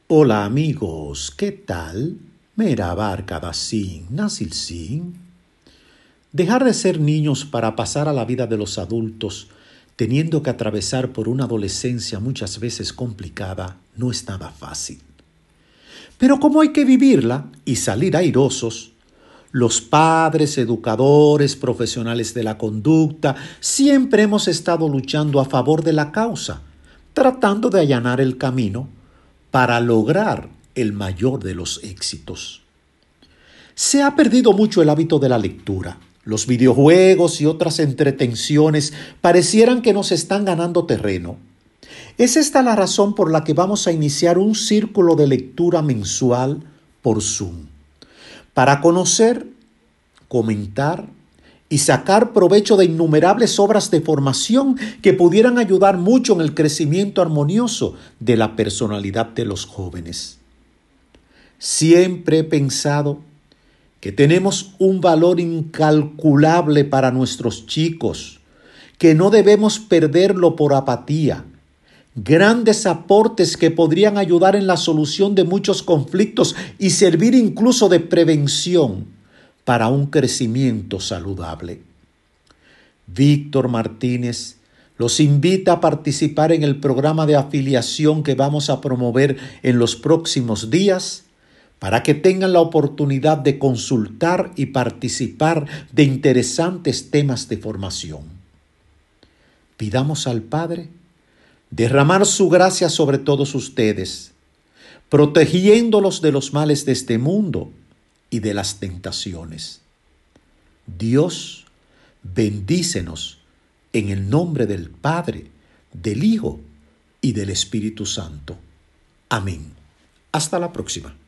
Hola amigos, ¿qué tal? Merhaba arkadaşım, nasılsın? Dejar de ser niños para pasar a la vida de los adultos, teniendo que atravesar por una adolescencia muchas veces complicada, no es nada fácil. Pero como hay que vivirla y salir airosos, los padres, educadores, profesionales de la conducta, siempre hemos estado luchando a favor de la causa, tratando de allanar el camino para lograr el mayor de los éxitos. Se ha perdido mucho el hábito de la lectura. Los videojuegos y otras entretenciones parecieran que nos están ganando terreno. Es esta la razón por la que vamos a iniciar un círculo de lectura mensual por Zoom, para conocer, comentar y sacar provecho de innumerables obras de formación que pudieran ayudar mucho en el crecimiento armonioso de la personalidad de los jóvenes. Siempre he pensado que tenemos un valor incalculable para nuestros chicos, que no debemos perderlo por apatía. Grandes aportes que podrían ayudar en la solución de muchos conflictos y servir incluso de prevención para un crecimiento saludable. Víctor Martínez los invita a participar en el programa de afiliación que vamos a promover en los próximos días para que tengan la oportunidad de consultar y participar de interesantes temas de formación. Pidamos al Padre derramar su gracia sobre todos ustedes, protegiéndolos de los males de este mundo y de las tentaciones. Dios, bendícenos en el nombre del Padre, del Hijo y del Espíritu Santo. Amén. Hasta la próxima.